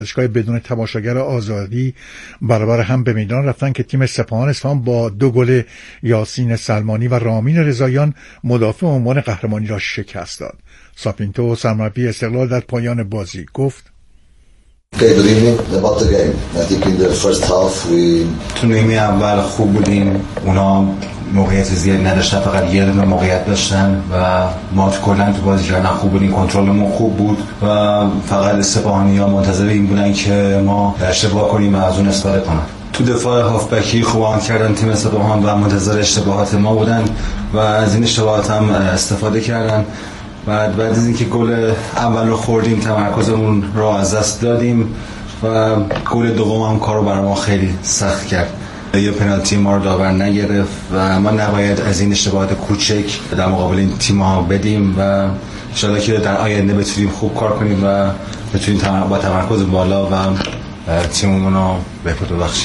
ورزشگاه بدون تماشاگر آزادی برابر هم به میدان رفتن که تیم سپاهان اصفهان با 2 گل یاسین سلمانی و رامین رضاییان مدافع عنوان قهرمانی را شکست داد. ساپینتو سرمربی استقلال در پایان بازی گفت: Okay, good evening. About the game. I think in the first half we تو نیمه اول خوب بودیم. اونا موقعیت زیاد نداشتن، فقط یه دونه موقعیت داشتن و ما کلا تو بازی کردن خوب بودیم، کنترلمون خوب بود و فقط سپاهانی‌ها منتظر این بودن که ما اشتباه کنیم و از اون استفاده کنن. تو دفاع هافبکی خوب عمل کردن تیم سپاهان و منتظر اشتباهات ما بودن و از این اشتباهات هم استفاده کردن. بعد از اینکه گل اول رو خوردیم تمرکزمون رو از دست دادیم و گل دوم هم کارو برای ما خیلی سخت کرد. یه پنالتی ما رو داور نگرفت و ما نباید از این اشتباهات کوچک در مقابل این تیم‌ها بدیم و ان شاءالله که در آینده بتونیم خوب کار کنیم و بتونیم با تمرکز بالا و تیممون رو بهبود ببخشیم.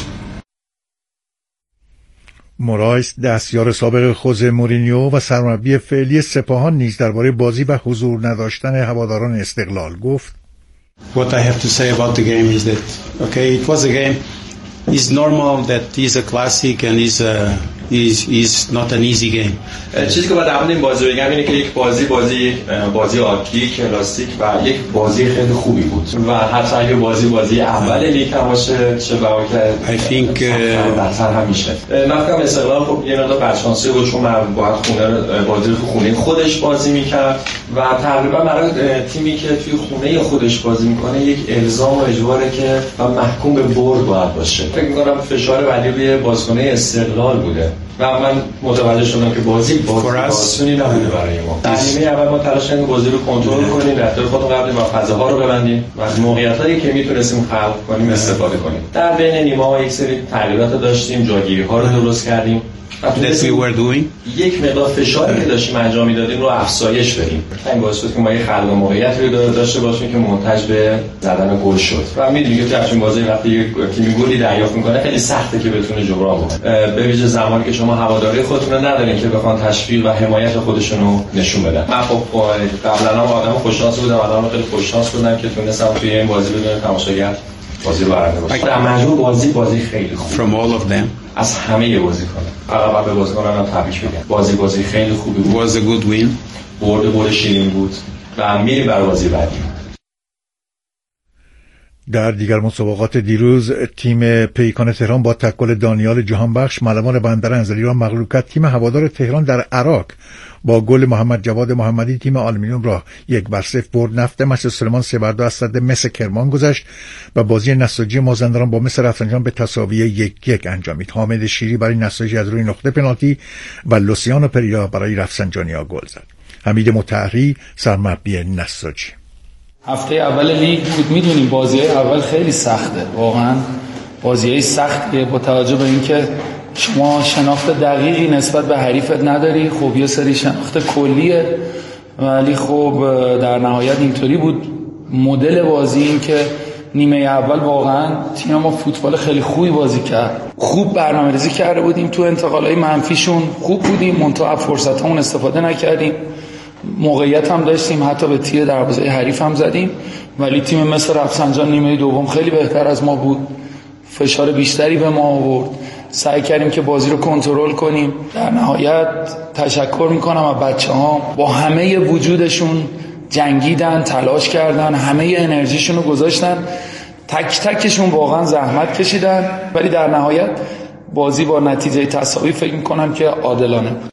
مورایس دستیار سابق خوزه مورینیو و سرمربی فعلی سپاهان نیز درباره بازی و حضور نداشتن هواداران استقلال گفت: What I have to say about the game is that okay, it was a game. It's normal that it's a classic and is not an easy game. چیزی که باید در مورد این بازی بگم اینه که یک بازی عادی کلاسیک و یک بازی خیلی خوبی بود و حتی اگه بازی اول لیگ هم باشه چه I think بهتر هم میشه. من فکر کنم استقلال خب یه مقدار بدشانسی بود چون باید بازی رو تو خونه خودش بازی میکرد و تقریبا برای تیمی که توی خونه خودش بازی میکنه یک الزام و اجباره که محکوم به برد باید باشه. فکر میکنم فشار بعدی روی بازیکن استقلال بوده و من متوجه شدم که بازی آسونی نبوده برای ما. در نیمه اول ما تلاش کردیم بازی رو کنترل کنیم، رفتار خودمون قبل و فضاها رو ببندیم و از موقعیتایی که میتونستیم خلق کنیم استفاده کنیم. در بین نیمه‌ها یک سری تغییرات داشتیم، جاگیری‌ها رو درست کردیم. That we were doing. یک مقدار فشاری که داشتیم انجام میدادیم رو افزایش بدیم. این باعث شد که ما یک خلق موقعیت رو داشته باشیم که منتج به زدن گل شد. و می‌دونید که همین بازی وقتی یک تیم گلی دریافت می‌کنه خیلی سخته که بتونه جبران کنه. به ویژه زمانی که شما هواداری خودتون رو ندارین که بخوان تشویق و حمایت خودشون رو نشون بدن. من خب قبلا هم آدم خوششانس بودم، الان خیلی خوششانس بودم که تونستم توی این بازی بدون تماشاگر بازی رو برنده باشم. در مجموع بازی خیلی خوب. From all of them. از همه بازیکنان. فقط به بازیکنان تبریک میگم. بازی خیلی خوبی بود. Was a good win. برد شیرین بود و میریم برای بازی بعدی. در دیگر مسابقات دیروز تیم پیکان تهران با تکل دانیال جهانبخش ملوان بندر انزلی را مغلوب کرد. تیم هوادار تهران در عراق با گل محمد جواد محمدی تیم آلومینیوم را 1-0 برد. نفت مصر سلیمان 3-2 از صد مس کرمان گذشت و بازی نساجی مازندران با مس رفسنجان به تساوی 1-1 انجامید. حامد شیری برای نساجی از روی نقطه پنالتی و لوسیانو پریرا برای رفسنجانیا گل زد. حمید مطهری سرمربی نساجی: هفته اول لیگ بود، میدونیم بازی اول خیلی سخته، واقعا بازی سختیه با توجه به اینکه شما شناخت دقیقی نسبت به حریفت نداری. خب یه سری شناخت کلیه ولی خب در نهایت اینطوری بود مدل بازی این که نیمه اول واقعا تیم ما فوتبال خیلی خوبی بازی کرد، خوب برنامه‌ریزی کرده بودیم، تو انتقالای منفیشون خوب بودیم، منتها فرصتامون استفاده نکردیم، موقعیت هم داشتیم، حتی به تیر دروازه حریف هم زدیم ولی تیم مثل رفسنجان نیمه دوم خیلی بهتر از ما بود، فشار بیشتری به ما آورد، سعی کردیم که بازی رو کنترل کنیم. در نهایت تشکر میکنم از بچه‌ها، با همه وجودشون جنگیدن، تلاش کردن، همه انرژیشون رو گذاشتن، تک تکشون واقعا زحمت کشیدن ولی در نهایت بازی با نتیجه تساوی فکر میکنم که عادلانه بود.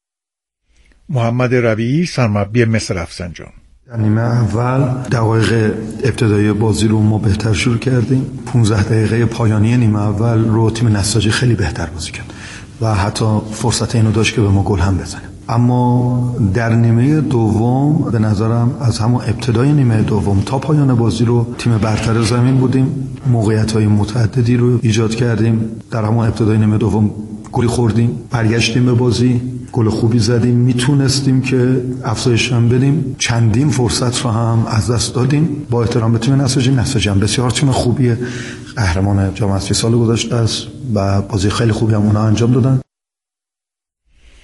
محمد ربیعی سرمربی مس رفسنجان: در نیمه اول دقایق ابتدایی بازی رو ما بهتر شروع کردیم. 15 دقیقه پایانی نیمه اول رو تیم نساجی خیلی بهتر بازی کرد و حتی فرصت اینو داشت که به ما گل هم بزنه. اما در نیمه دوم به نظرم از همون ابتدای نیمه دوم تا پایان بازی رو تیم برتر زمین بودیم، موقعیت‌های متعددی رو ایجاد کردیم. در همون ابتدای نیمه دوم گلی خوردیم، برگشتیم به بازی، گل خوبی زدیم، میتونستیم که افزایش هم بدیم، چندین فرصت رو هم از دست دادیم. با احترام به تیم نساجی هم بسیار تیم خوبیه، قهرمان جام حذفی سال گذشته است و بازی خیلی خوبی هم اونها انجام دادن.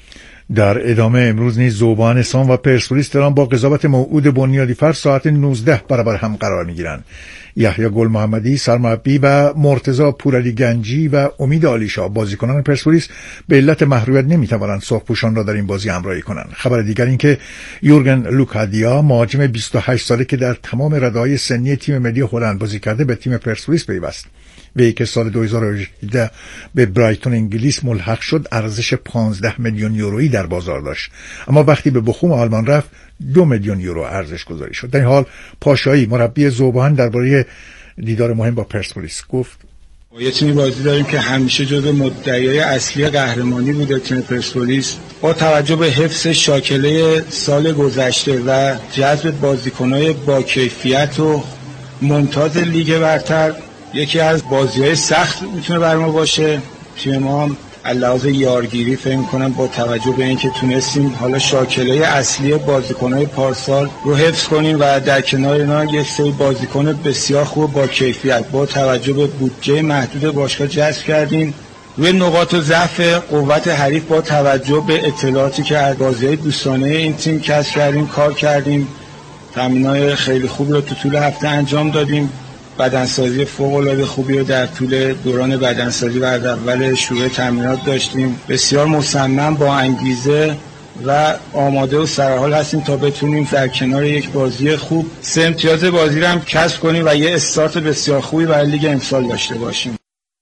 در ادامه امروز نیز ذوبان سام و پرسپولیس تهران با قضاوت موعود بنیادی فر ساعت 19 برابر هم قرار میگیرند. یحیی گل محمدی سرمربی و مرتضی پورعلی گنجی و امید عالیشاه بازیکنان پرسپولیس به علت محرومیت نمیتوانند سرخپوشان را در این بازی همراهی کنند. خبر دیگر این که یورگن لوکادیا مهاجم 28 ساله که در تمام رده‌های سنی تیم ملی هلند بازی کرده به تیم پرسپولیس پیوست. وی که سال 2018 به برایتون انگلیس ملحق شد ارزش 15 میلیون یورویی در بازار داشت، اما وقتی به بخوم آلمان رفت 2 میلیون یورو ارزش گذاری شد. در این حال پاشایی مربی ذوبان درباره دیدار مهم با پرسپولیس گفت: یه تیمی بازی داریم که همیشه جزو مدعیای اصلی قهرمانی بوده تیم پرسپولیس. با توجه به حفظ شاکله سال گذشته و جذب بازیکن‌های با کیفیت و ممتاز لیگ برتر، یکی از بازی‌های سخت میتونه بر ما باشه. تیم ما هم علاوه یارگیری فکر می‌کنم با توجه به اینکه تونستیم حالا شاکله اصلی بازیکن‌های پارسال رو حفظ کنیم و در کنار اینا یک سری بازیکن بسیار خوب با کیفیت با توجه به بودجه محدود باشگاه جذب کردیم. روی نقاط ضعف قوت حریف با توجه به اطلاعاتی که از بازی‌های دوستانه این تیم کسب کردیم کار کردیم. تمرین‌های خیلی خوب رو تو طول هفته انجام دادیم. بدنسازی فوق‌العاده خوبی رو در طول دوران بدنسازی و از اول شروع تمرینات داشتیم. بسیار مصمم با انگیزه و آماده و سرحال هستیم تا بتونیم در کنار یک بازی خوب 3 امتیاز بازی رو هم کسب کنیم و یه استارت بسیار خوبی برای لیگ امسال داشته باشیم.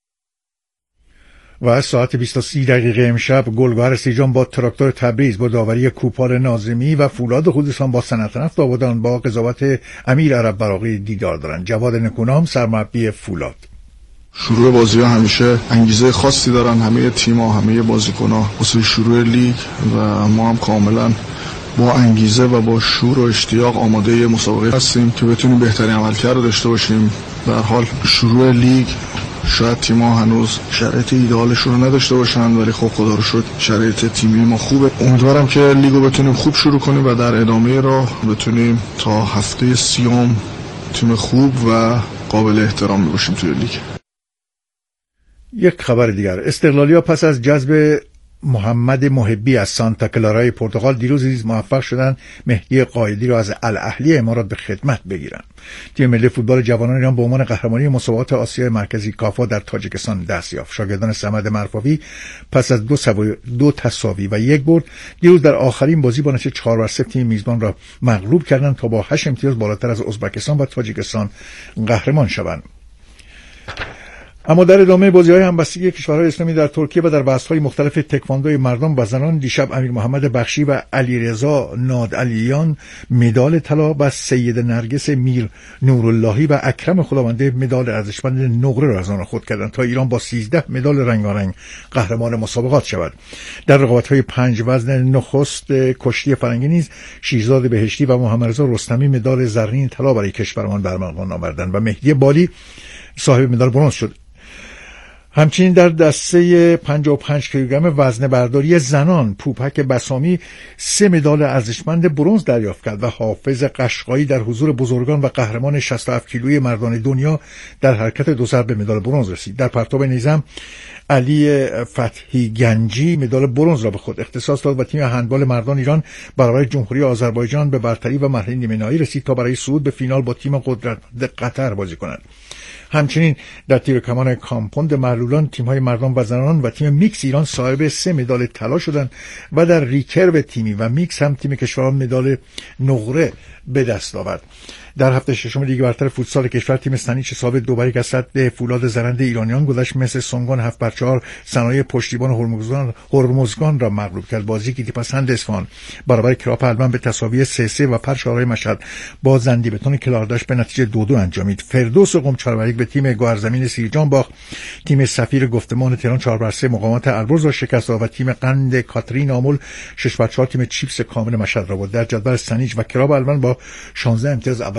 و ساعت 20:30 امشب گلگهر سیجان با تراکتور تبریز با داوری کوپال ناظمی و فولاد خوزستان با صنعت نفت آبادان با قضاوت امیر عرب براقی دیدار دارند. جواد نکونام سرمربی فولاد: شروع بازی‌ها همیشه انگیزه خاصی دارن، همه تیم‌ها همه بازیکن‌ها واسه شروع لیگ و ما هم کاملا با انگیزه و با شور و اشتیاق آماده مسابقه هستیم که بتونیم بهترین عملکرد رو داشته باشیم. به هر حال شروع لیگ شاید تیم‌ها هنوز شرایط ایدئالشون رو نداشته باشن، ولی خب خدا رو شکر شرایط تیمی ما خوبه. امیدوارم که لیگو بتونیم خوب شروع کنیم و در ادامه راه بتونیم تا هفته 30 تیم خوب و قابل احترامی باشیم توی لیگ. یک خبر دیگر: استقلالیا پس از جذب محمد محبی از سانتا کلارای پرتغال دیروز موفق شدند مهدی قائدی را از الاهلی امارات به خدمت بگیرند. تیم ملی فوتبال جوانان ایران به عنوان قهرمانی مسابقات آسیای مرکزی کافا در تاجیکستان دست یافت. شاگردان صمد مرفوی پس از 2 تساوی و 1 برد دیروز در آخرین بازی با نتیجه 4-0 تیم میزبان را مغلوب کردند تا با 8 امتیاز بالاتر از ازبکستان و تاجیکستان قهرمان شوند. اما در ادامه بازی‌های همبستگی کشورهای اسلامی در ترکیه و در بحث‌های مختلف تکواندوی مردان و زنان دیشب امیر محمد بخشی و علیرضا نادعلیان مدال طلا و سید نرگس میر نوراللهی و اکرم خداونده مدال ارزشمند نقره را از آن خود کردند تا ایران با 13 مدال رنگارنگ قهرمان مسابقات شود. در رقابت‌های 5 وزن نخست کشتی فرنگی نیز شیرزاد بهشتی و محمدرضا رستمی مدال زرین طلا برای کشورمان برمغان آوردند و مهدی بالی صاحب مدال برنز شد. همچنین در دسته 55 کیلوگرم وزنه برداری زنان پوپک بسامی 3 مدال ارزشمند برنز دریافت کرد و حافظ قشقایی در حضور بزرگان و قهرمان 67 کیلویی مردان دنیا در حرکت 2 سر به مدال برنز رسید. در پرتاب نیزم علی فتحی گنجی مدال برنز را به خود اختصاص داد و تیم هندبال مردان ایران برابر جمهوری آذربایجان به برتری و مرحله نیمه نهایی رسید تا برای صعود به فینال با تیم قدرت قطر بازی کند. همچنین در تیر کمان کامپوند معلولان تیم‌های مردان و زنان و تیم میکس ایران صاحب 3 مدال طلا شدند و در ریکرو تیمی و میکس هم تیم کشوران مدال نقره به دست آورد. در هفته ششم لیگ برتر فوتسال کشور تیم استانیچ صاحب 2-1 از صد فولاد زرنده ایرانیان گذشت. مثل سونگان 7-4 صنایع پشتیبان هرمزگان را مغلوب کرد. بازی که تیپاسند اصفهان برابر کراپ البن به تساوی 3-3 و پرشارهای مشهد با زندی بتون کلارداش به نتیجه 2-2 انجامید. فردوس قم 4-1 به تیم گوهرزمین سیرجان باخت. تیم سفیر گفتمان تهران 4-3 مقامات البرز را شکست داد و تیم قند کاترین آمل 6-4 تیم چیپس کامل مشهد را برد. در جدول استانیچ و کراپ البن با 16 امتیاز اول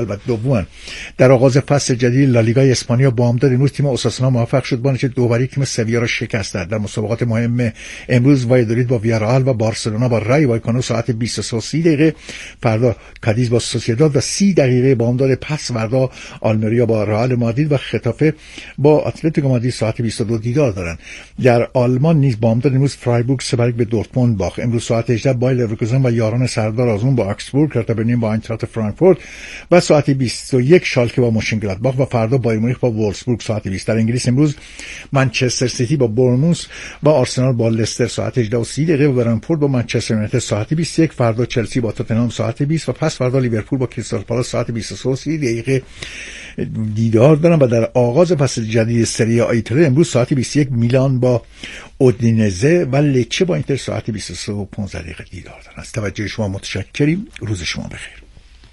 اول و دوم. در آغاز فصل جدید لالیگای اسپانیا با امداد امروز تیم اوساسونا موفق شد با نتیجه 2-2 تیم سویا را شکست دهد. در مسابقات مهم امروز وایادولید با ویارال و بارسلونا با رای وایکانو ساعت 23:30، فردا کادیز با سوسییداد و 30 دقیقه با امداد پس فردا آلمریا با رئال مادرید و خطافه با اتلتیکو مادرید ساعت 22 دیدار دارند. در آلمان نیز با امداد امروز فرایبورگ 3-1 به دورتموند باخت. امروز ساعت 18 بایر لورکوزن و یاران سردار آزمون با آکسبورگ، هرتا برلین با آینتراخت فرانکفورت و ساعت 21 شالکه با موشنگلادباخ و فردا بایر مونیخ با وولفسبورگ ساعت 20. در انگلیس امروز منچستر سیتی با بورنموث و آرسنال با لستر ساعت 18:30 و برنفورد با منچستر یونایتد ساعت 21. فردا چلسی با تاتنهام ساعت 20 و پس فردا لیورپول با کریستال پالاس ساعت 23:30 دیدار دارن. و در آغاز فصل جدید سری آ ایتالیا امروز ساعت 21 میلان با اودینزه و لچه با اینتر ساعت 23:15 دیدار دارن. از توجه شما متشکریم. روز شما بخیر.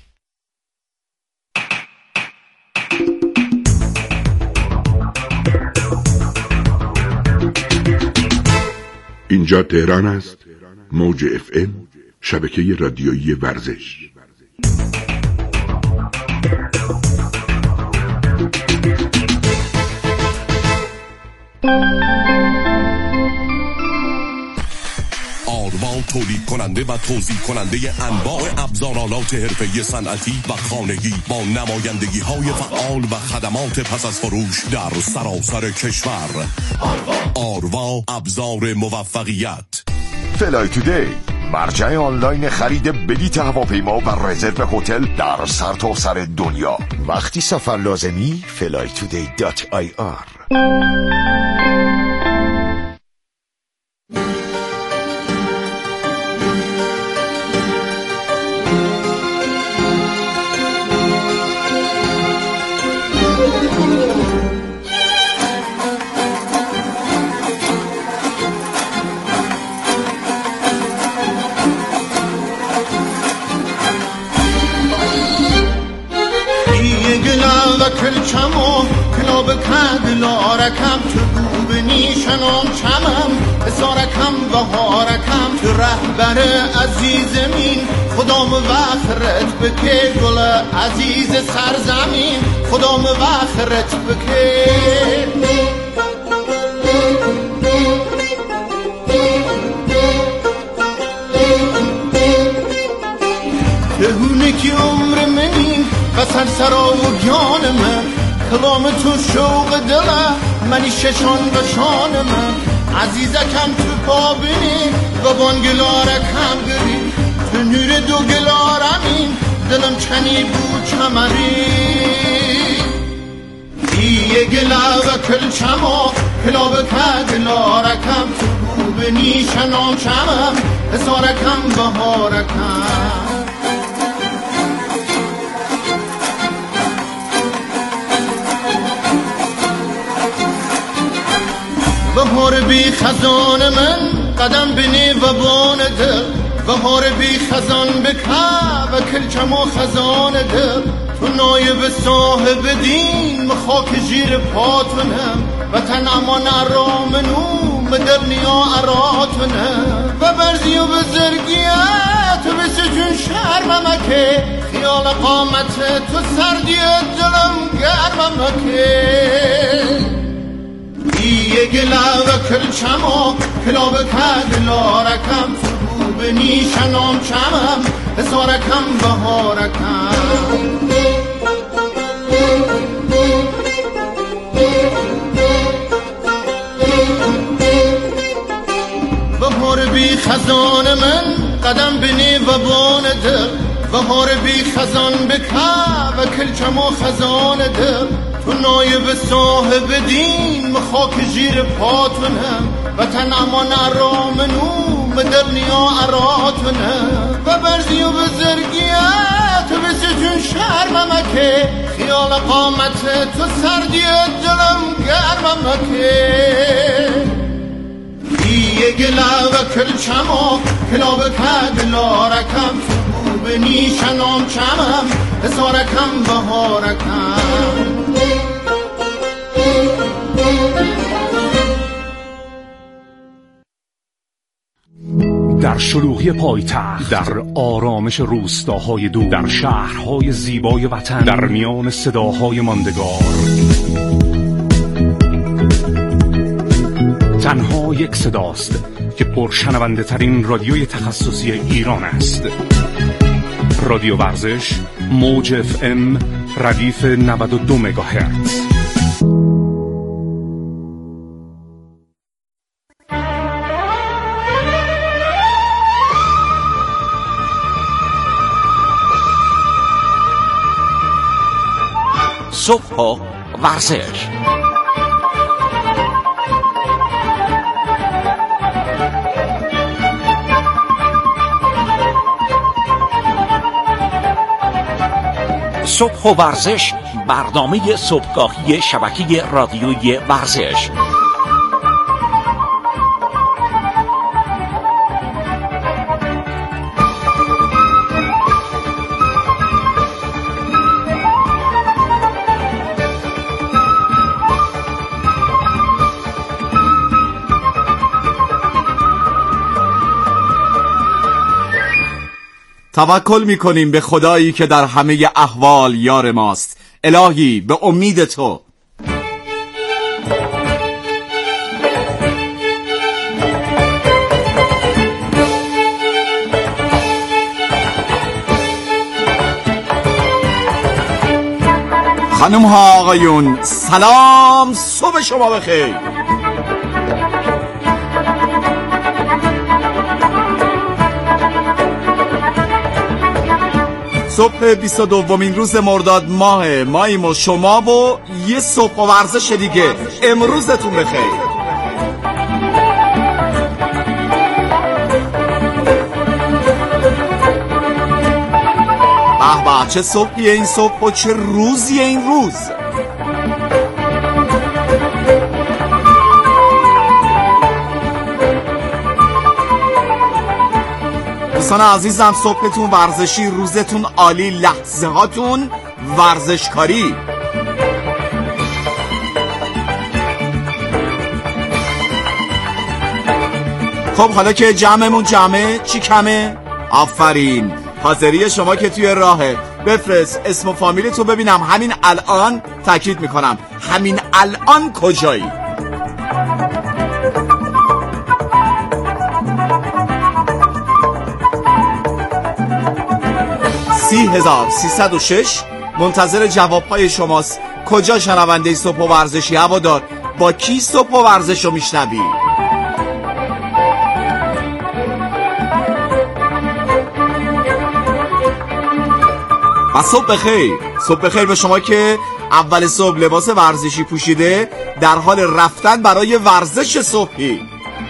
اینجا تهران است. موج FM، شبکه رادیویی ورزش. آروا تولید کننده و توزیع کننده انواع ابزارالات حرفه‌ای صنعتی و خانگی با نمایندگی های فعال و خدمات پس از فروش در سراسر کشور. آروا ابزار موفقیت. فلای تودی، مرجع آنلاین خرید بلیط هواپیما و رزرو هتل در سرتاسر دنیا. وقتی سفر لازمی flytoday.ir. کلچمو کلاب کدلارکم تو گوبنی شنام چمم اسارکم و هارکم تو رهبر عزیزمین خدام وخرت بکه گل عزیز سرزمین خدام وخرت بکه دهونه کی عمر منین و سرسرا و گیان من کلام تو شوق دله منی ششان و شان من عزیزکم تو پابینی و بانگلارکم گری تو نور دو گلارمین دلم چنی بود چمری ایه گلا و کلچما کلاب کدلارکم تو بوبنی شنام چمم حسارکم بهارکم بهار بی خزان من قدم بینی و بان دل بهار بی خزان بکه و کلچم و خزان دل تو نایب صاحب دین مخاک جیر پاتونم و تن امان ارامنو مدرنیا اراتونم و برزی و بزرگیت و بسجون شرممکه خیال قامت تو سردی دلم گرممکه ایه گلا و کلچما کلاب کدلارکم تو بنی شنام چمم حسارکم بهارکم بهار بی خزان من قدم بینی و بان دل بهار بی خزان بکه و کلچم و خزان دل تو نایب صاحب دین مخاک جیر پاتونم و تن امان ارامنو مدرنیا اراتونم و برزی و بزرگیت و بسجون شرممکه خیال قامت تو سردی دلم گرممکه ایه گلا و کلچما کلاب کدلارکم تو بنی شنام چمم حسارکم بهارکم در شلوغی پایتخت، در آرامش روستاهای دور، در شهرهای زیبای وطن، در میان صداهای ماندگار، تنها یک صداست که پرشنونده ترین رادیوی تخصصی ایران است. رادیو ورزش، موج FM، ردیف 92 مگاهرتز. صبح و ورزش. صبح و ورزش، برنامه صبحگاهی شبکه رادیویی ورزش. توکل می‌کنیم به خدایی که در همه احوال یار ماست. الهی به امید تو. خانم ها آقایون سلام، صبح شما بخیر. صبح 22مین روز مرداد ماییم و شما و یه صبح و ورزش دیگه. امروزتون بخیر. به چه صبحیه این صبح و چه روزیه این روز. دوستان عزیزم، صبحتون ورزشی، روزتون عالی، لحظه هاتون ورزشکاری. خب حالا که جمعمون جمعه، چی کمه؟ آفرین، حاضری شما که توی راهه. بفرست اسم و فامیلتو ببینم همین الان. تاکید میکنم همین الان کجایی. 30306 منتظر جوابهای شماست. کجا شنونده صبح و ورزشی هوادار؟ با کی صبح و ورزش رو میشنوی؟ و صبح بخیر. صبح بخیر به شما که اول صبح لباس ورزشی پوشیده در حال رفتن برای ورزش صبحی.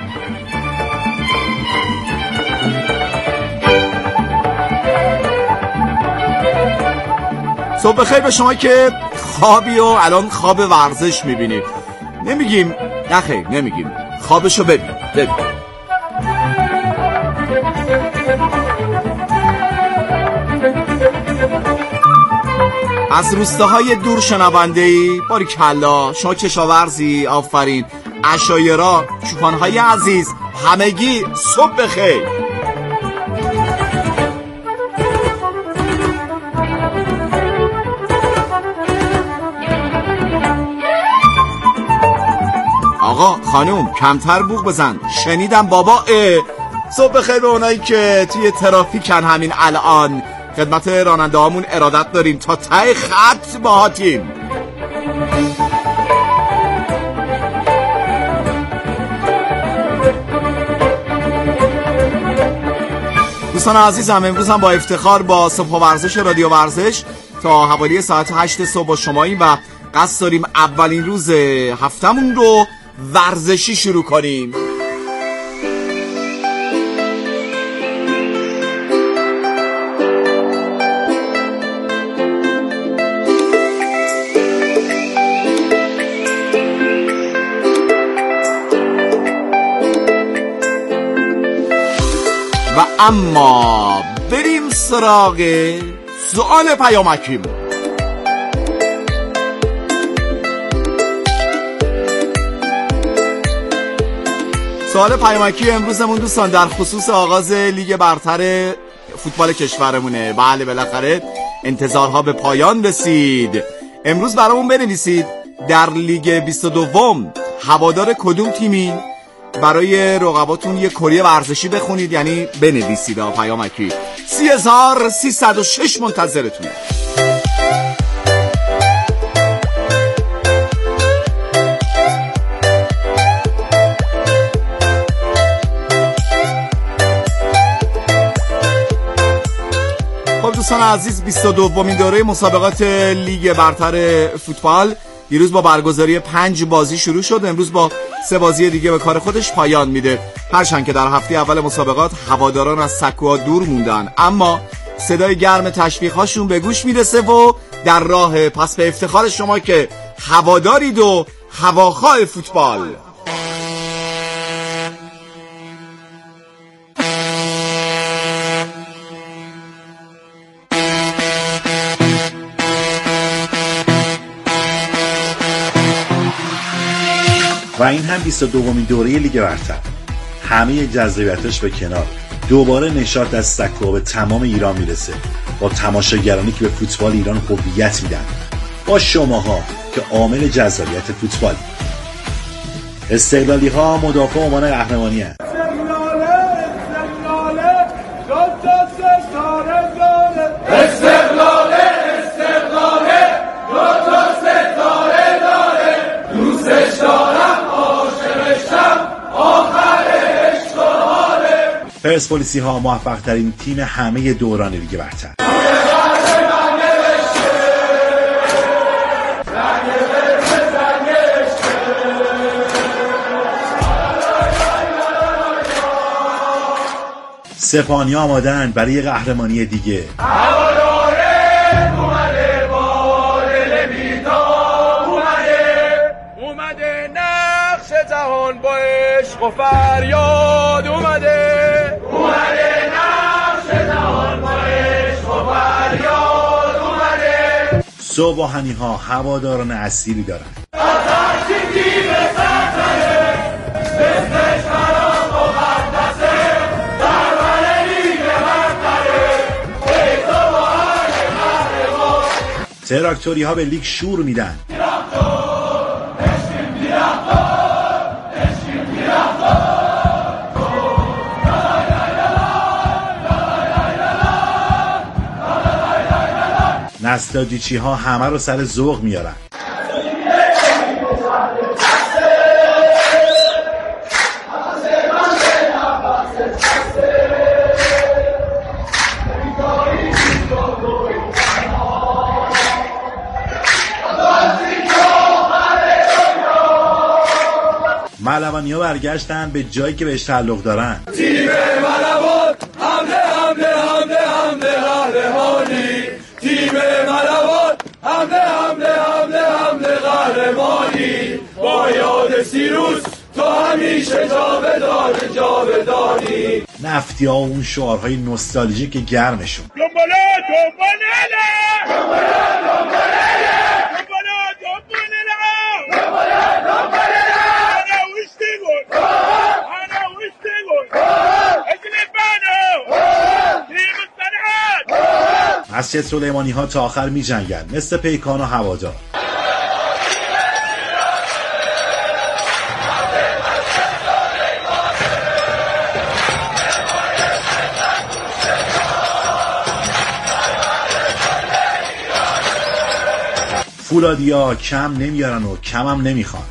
صبح بخیر به شما که خوابی و الان خواب ورزش میبینید. نمیگیم نخیر، نمیگیم خوابشو ببین. از روستاهای دور شنونده‌ای، باریکلا، شما کشاورزی، آفرین، عشایرا، چوپانهای عزیز، همگی صبح بخیر. آقا خانوم کمتر بوق بزن، شنیدم بابا. صبح بخیر به اونایی که توی ترافیکن همین الان. خدمت راننده هامون ارادت داریم، تا ته خط باهاتیم. دوستان عزیزم، امروز هم با افتخار با صبح و ورزش رادیو ورزش تا حوالی ساعت 8 صبح با شماییم و قصد داریم اولین روز هفتمون رو ورزشی شروع کنیم. و اما بریم سراغ سؤال پیامکیم. سوال پیامکی امروزمون دوستان در خصوص آغاز لیگ برتر فوتبال کشورمونه. بله بالاخره انتظارها به پایان رسید. امروز برامون بنویسید در لیگ 22 هوادار کدوم تیمی؟ برای رقباتون یه کری ورزشی بخونید، یعنی بنویسید پیامکی. 30306 منتظرتونه. دوستان عزیز 22مین دوره مسابقات لیگ برتر فوتبال دیروز با برگزاری 5 بازی شروع شد. امروز با 3 بازی دیگه به کار خودش پایان میده. هرچند که در هفته اول مسابقات هواداران از سکوها دور موندن، اما صدای گرم تشویق‌هاشون به گوش میرسه و در راه. پس به افتخار شما که هوادارید و هواخواه فوتبال. و این هم 22مین دوره لیگ برتر. همه جذابیتش به کنار، دوباره نشاط از سکوها به تمام ایران میرسه با تماشاگرانی که به فوتبال ایران هویت میدن، با شماها که عامل جذابیت فوتبال. استقلالی ها مدافع عنوان قهرمانی هستند. پرسپولیسی ها موفق ترین تیم همه دوران لیگ برتر. سپاهانی‌ها آماده‌اند برای قهرمانی دیگه. اومده نقش جهان با عشق و فریاد اومده نقش جهان با عشق و فریاد اومده. سپاهانی ها هواداران اصیلی دارند. تراکتوری ها به لیگ شور میدن. نستادیچی ها همه رو سر ذوق میارن. ملوانی ها برگشتن به جایی که بهش تعلق دارن. تیم ملوان حمله حمله حمله حمله قهرمانی. تیم ملوان حمله حمله حمله حمله قهرمانی. با یاد سیروس تو همیشه جاودانی. نفتی ها و اون شعارهای نوستالژیک که گرمشون. مسجد سلیمانی ها تا آخر می جنگن مثل پیکان و هوادار. فولادیا کم نمیارن و کم هم نمیخوان.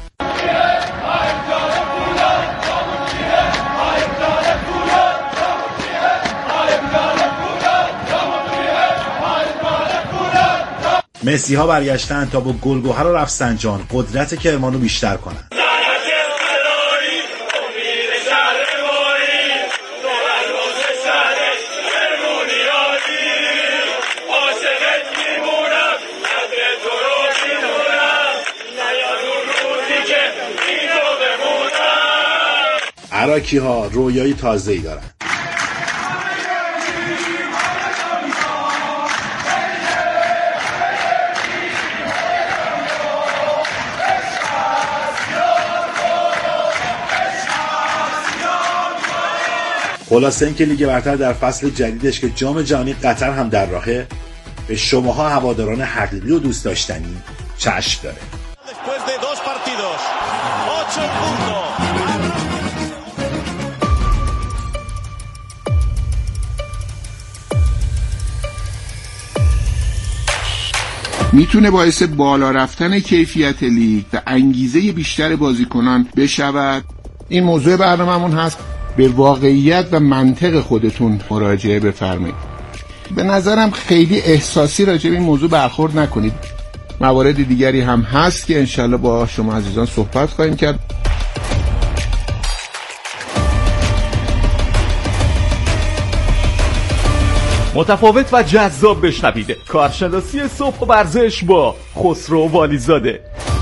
مسی ها برگشتن تا با گلگهر و رفسنجان قدرت کرمانو بیشتر کنن. عراقی ها رویای تازه‌ای دارن. خلاصه اینکه لیگ برتر در فصل جدیدش که جام جهانی قطر هم در راهه به شماها هواداران حقیقی و دوست داشتنی چشم داره. میتونه باعث بالا رفتن کیفیت لیگ و انگیزه بیشتر بازیکنان بشود. این موضوع برنامه‌مون هست، به واقعیت و منطق خودتون مراجعه بفرمایید. به نظرم خیلی احساسی راجع به این موضوع برخورد نکنید. موارد دیگری هم هست که انشالله با شما عزیزان صحبت خواهیم کرد. متفاوت و جذاب بشنوید کارشناسی صبح و ورزش با خسرو والیزاده.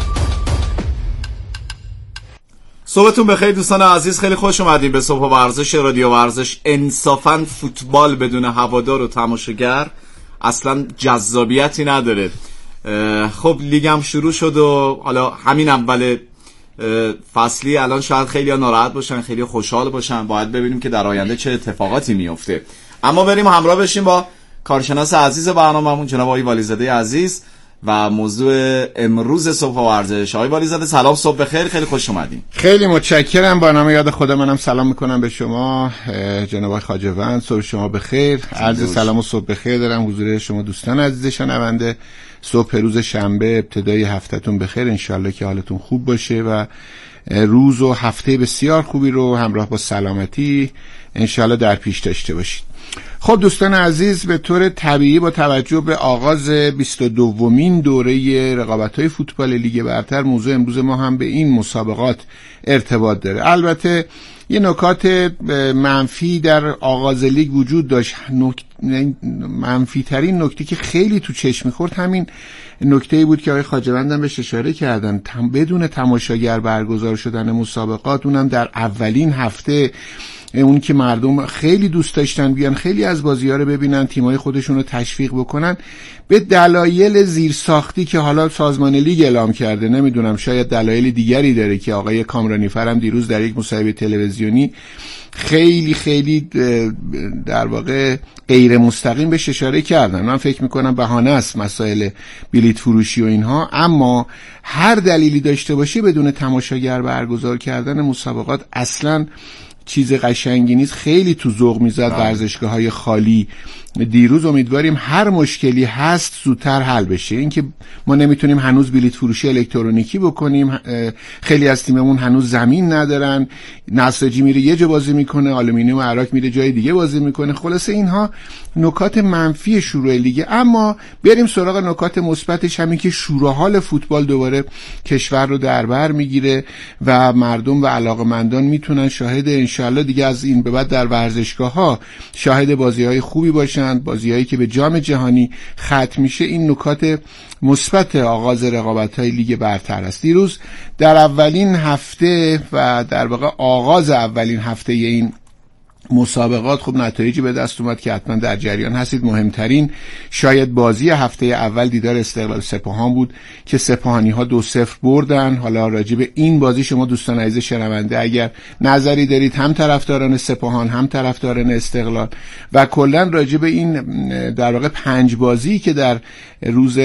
صبحتون بخیر دوستان عزیز، خیلی خوش اومدین به صبح و ورزش رادیو ورزش. انصافاً فوتبال بدون هوادار و تماشاگر اصلا جذابیتی نداره. خب لیگ هم شروع شد و حالا همین اول فصلی الان شاید خیلی ناراحت باشن، خیلی خوشحال باشن. باید ببینیم که در آینده چه اتفاقاتی میفته. اما بریم همراه بشیم با کارشناس عزیز برنامه‌مون جناب آقای والیزاده عزیز و موضوع امروز صبح ورزش. آقای والیزاده سلام، صبح بخیر، خیلی خوش اومدین. خیلی متشکرم. با نام یاد خدا منم سلام میکنم به شما جناب آقای خواجه‌وند. صبح شما بخیر. عرض سلام و صبح بخیر دارم حضور شما دوستان عزیز شنونده. صبح روز شنبه ابتدای هفتهتون بخیر، انشالله که حالتون خوب باشه و روز و هفته بسیار خوبی رو همراه با سلامتی انشالله در پیش داشته باشید. خب دوستان عزیز، به طور طبیعی با توجه به آغاز 22مین دوره رقابت‌های فوتبال لیگ برتر موضوع امروز ما هم به این مسابقات ارتباط داره. البته یه نکات منفی در آغاز لیگ وجود داشت. منفی ترین نکته که خیلی تو چشم می‌خورد همین نکته‌ای بود که آقای خواجه‌وند هم بهش اشاره کردن، بدون تماشاگر برگزار شدن مسابقات، اونم در اولین هفته، اون که مردم خیلی دوست داشتن بیان خیلی از بازی‌ها رو ببینن، تیم‌های خودشون رو تشویق بکنن، به دلایل زیرساختی که حالا سازمان لیگ اعلام کرده. نمیدونم شاید دلایل دیگری داره که آقای کامرانیفر هم دیروز در یک مصاحبه تلویزیونی خیلی در واقع غیر مستقیم بهش اشاره کردن. من فکر میکنم بهانه است مسائل بلیط فروشی و اینها، اما هر دلیلی داشته باشه بدون تماشاگر برگزار کردن مسابقات اصلاً چیز قشنگی نیست. خیلی تو ذوق میزد ورزشگاه‌های خالی. دیروز امیدواریم هر مشکلی هست زودتر حل بشه. اینکه ما نمیتونیم هنوز بلیط فروشی الکترونیکی بکنیم، خیلی از تیممون هنوز زمین ندارن، نساجی میره یه جا بازی میکنه، آلومینیوم عراق میره جای دیگه بازی میکنه. خلاصه اینها نکات منفی شروع لیگ. اما بریم سراغ نکات مثبتش، همین که شور و حال فوتبال دوباره کشور رو در بر میگیره و مردم و علاقه‌مندان میتونن شاهد انشالله دیگه از این به بعد در ورزشگاه‌ها شاهد بازی‌های خوبی باشن، بازی‌هایی که به جام جهانی ختم میشه. این نکات مثبت آغاز رقابت‌های لیگ برتر است. دیروز در اولین هفته و در واقع آغاز اولین هفته این مسابقات خب نتایجی به دست اومد که حتما در جریان هستید. مهمترین شاید بازی هفته اول دیدار استقلال سپاهان بود که سپاهانی‌ها 2-0 بردن. حالا راجع به این بازی شما دوستان عزیز شنونده اگر نظری دارید، هم طرفداران سپاهان هم طرفداران استقلال و کلا راجع به این در واقع 5 بازی که در روز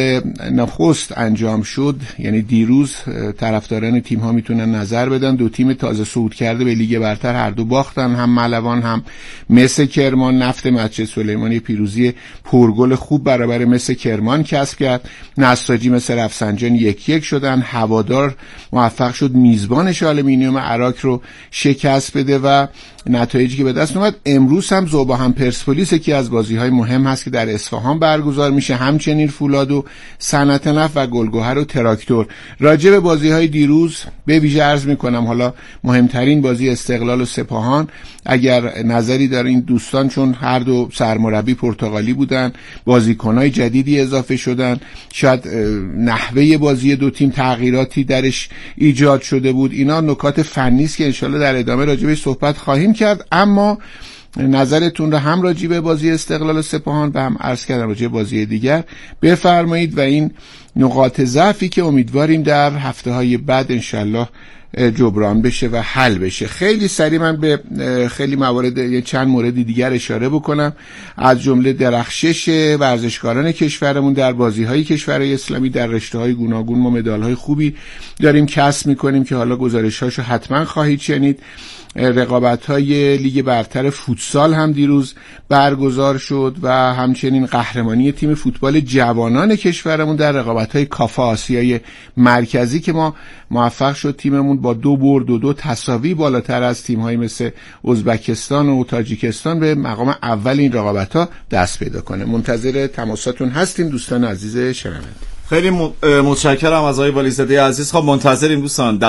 نخست انجام شد، یعنی دیروز، طرفداران تیم‌ها میتونن نظر بدن. دو تیم تازه صعود کرده به لیگ برتر هر دو باختن، هم ملوان هم مس کرمان. نفت مسجد سلیمانی پیروزی پرگل خوب برابر مس کرمان کسب کرد. نساجی مثل رفسنجان 1-1 شدن. هوادار موفق شد میزبانش آلومینیوم عراق رو شکست بده و نتایجی که به دست اومد امروز هم ذوبا هم پرسپولیس که از بازی‌های مهم هست که در اصفهان برگزار میشه، همچنین فولاد و صنعت نفت و گلگهر و تراکتور. راجع به بازی‌های دیروز به ویژه عرض می‌کنم حالا مهمترین بازی استقلال و سپاهان، اگر نظری دارین دوستان، چون هر دو سرمربی پرتغالی بودن، بازیکن‌های جدیدی اضافه شدن، شاید نحوه بازی دو تیم تغییراتی درش ایجاد شده بود، اینا نکات فنی است که انشالله در ادامه راجع به صحبت خواهیم کرد. اما نظرتون رو هم راجع به بازی استقلال و سپاهان و هم عرض کردم راجع به بازی دیگر بفرمایید و این نقاط ضعفی که امیدواریم در هفته‌های بعد انشالله جبران بشه و حل بشه. خیلی سریع من به خیلی موارد، چند مورد دیگر اشاره بکنم، از جمله درخشش ورزشکاران کشورمون در بازی‌های کشورهای اسلامی در رشته‌های گوناگون. ما مدال‌های خوبی داریم کسب می‌کنیم که حالا گزارش‌هاشو حتما خواهید شنید. رقابت‌های لیگ برتر فوتسال هم دیروز برگزار شد و همچنین قهرمانی تیم فوتبال جوانان کشورمون در رقابت‌های کافا آسیای مرکزی که ما موفق شد تیممون با 2 برد و 2 تساوی بالاتر از تیم‌های مثل ازبکستان و تاجیکستان به مقام اول این رقابت‌ها دست پیدا کنه. منتظر تماساتون هستیم دوستان عزیز شنونده. خیلی متشکرم از آقای والیزاده عزیز. خب منتظریم دوستان.